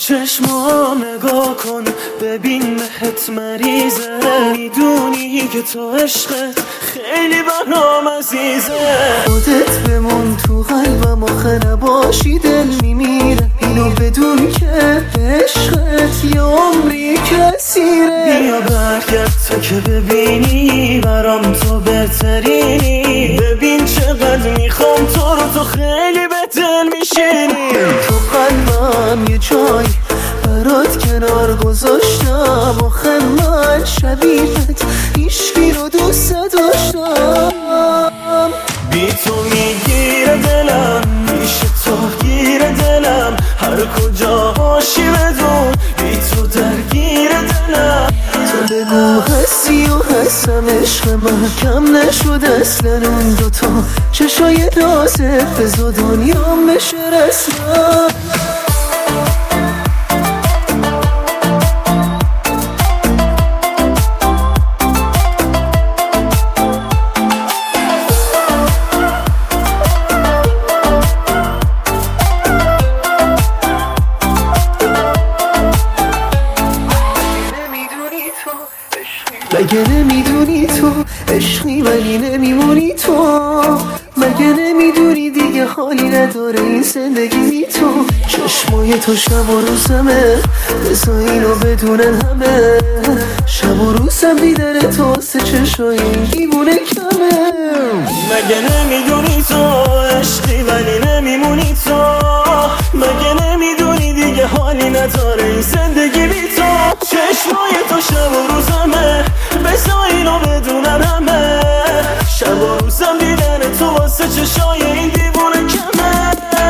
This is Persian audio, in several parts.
چشمام نگاه کن ببین بهت مریضه، میدونی که تو عشقت خیلی برام عزیزه. خودت بمون تو قلبم آخه نباشی دل میمیره، اینو بدون که عشقت یه عمری کسیره. بیا برگرد تا که ببینی برام تو بهترینی، ببین چقدر میخوام تو خیلی به دل میشینی. تو قلبم یه جای برات کنار گذاشتم، آخه من شبیهت هیچکی رو دوست داشتم. بی تو میگیره دلم، پیش تو گیره دلم، هر کجا باشی بدون بی تو درگیر دلم. تو بگو هستی و هستم، عشق من کم نشد اصلا. اون دوتا چشای رازت بزا دنیام بشه رسما. مگه نمیدونی تو عشقی ولی نمیمونی تو؟ مگه نمیدونی دیگه حالی نداره این زندگی بی تو؟ چشمای تو شب و روزمه، بذار اینو بدونن همه. شب و روزم دیدن تو واسه چشای این دیوونه کمه. مگه نمیدونی تو عشقی ولی نمیمونی تو؟ مگه نمیدونی دیگه حالی نداره این زندگی بی تو؟ چشمای تو شب و روزمه، بذار اینو بدونن همه. شب و روزم دیدن تو واسه چشای این دیوونه کمه.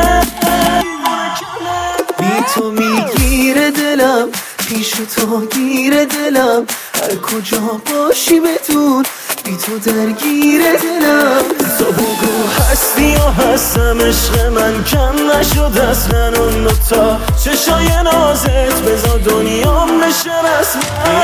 بی تو میگیره دلم، پیش تو گیره دلم، هر کجا باشی بدون بی تو درگیر دلم. تو بگو هستی و هستم، عشق من کم نشد اصلا. اون دوتا چشای نازت بذار دنیام بشه رسما.